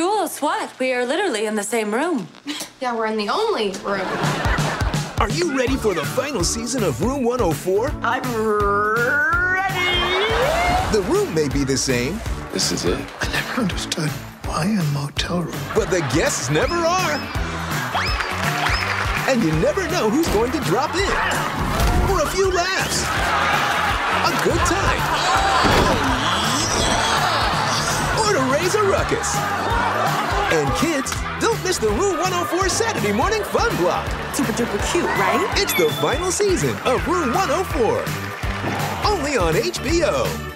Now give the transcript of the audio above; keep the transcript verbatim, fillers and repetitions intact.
Jules, what? We are literally in the same room. Yeah, we're in the only room. Are you ready for the final season of Room one oh four? I'm ready! The room may be the same. This is it. I never understood why a motel room. But the guests never are. And you never know who's going to drop in. For a few laughs. A good time. Or to raise a ruckus. And kids, don't miss the Room one oh four Saturday morning fun block. Super duper cute, right? It's the final season of Room one oh four. Only on H B O.